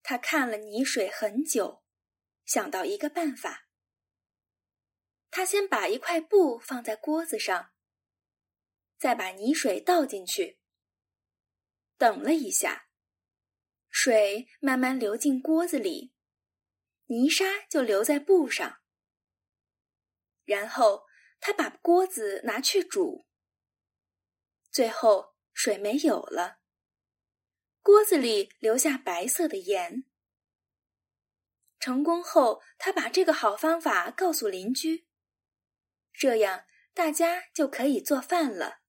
他看了泥水很久，想到一个办法。他先把一块布放在锅子上，再把泥水倒进去。等了一下，水慢慢流进锅子里，泥沙就留在布上。然后他把锅子拿去煮，最后水没有了，锅子里留下白色的盐。成功后，他把这个好方法告诉邻居，这样大家就可以做饭了。